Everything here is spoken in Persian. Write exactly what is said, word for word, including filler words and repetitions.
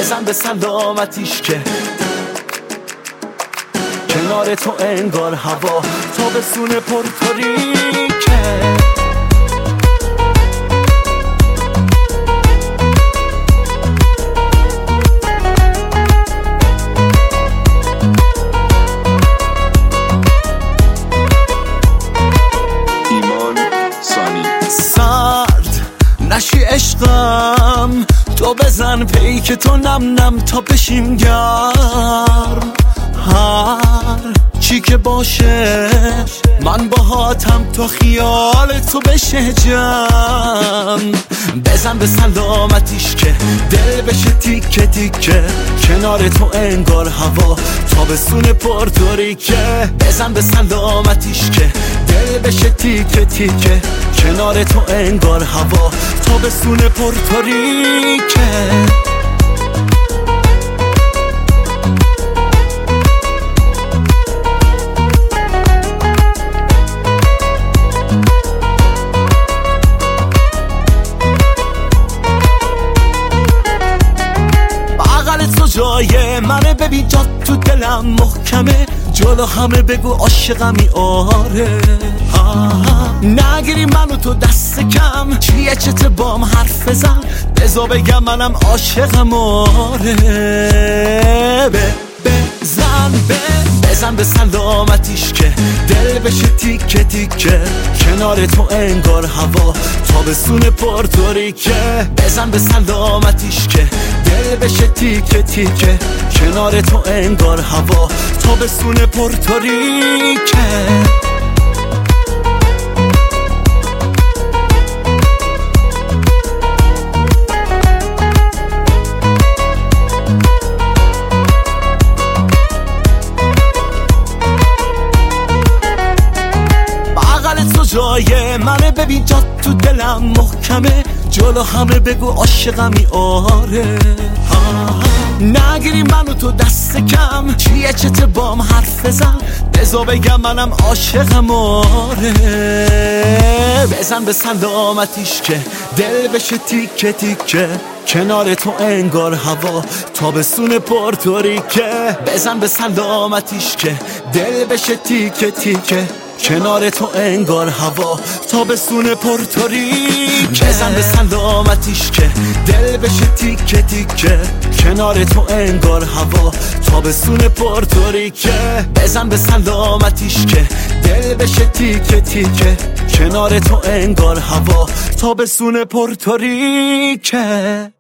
بزن به سلامتیش که کنار تو انگار هوا تابستون پرتوریکه. سرد نشی عشقم، تو بزن پیک تو نم نم تا بشیم گرم. هر چی که باشه من باهاتم تا خیال تو بشه جمع. بزن به سلامتیش که دل بشه تیکه تیکه کنار تو انگار هوا تابستون پرتوریکه. بزن به سلامتیش که دل بشه تیکه تیکه کنار تو انگار هوا تابستون پرتوریکه. جای منه ببین جا تو دلم محکمه، جلو همه بگو عاشقمی آره. نگیری منو تو دست کم، چیه چت بام حرف بزن بزا بگم منم عاشقم آره. بزن بزن به سلامتیش که دل بشه تیکه تیکه کنار تو انگار هوا تابستون پرتوریکه. بزن به سلامتیش که دل بشه تیکه تیکه کنار تو انگار هوا تابستون پرتوریکه. جای منه ببین جا تو دلم محکمه، جلو همه بگو عاشقمی آره. نگیری منو تو دست کم، چیه چت بام حرف بزن بزا بگم منم عاشقم آره. بزن به سلامتیش که دل بشه تیکه تیکه کنار تو انگار هوا تابستون پرتوریکه. بزن به سلامتیش که دل بشه تیکه تیکه کنار تو انگار هوا تابستون پرتوریکه. بزن به سلامتیش که دل بشه تیکه تیکه کنار تو انگار هوا تابستون پرتوریکه. بزن به سلامتیش که دل بشه تیکه تیکه کنار تو انگار هوا تابستون پرتوریکه.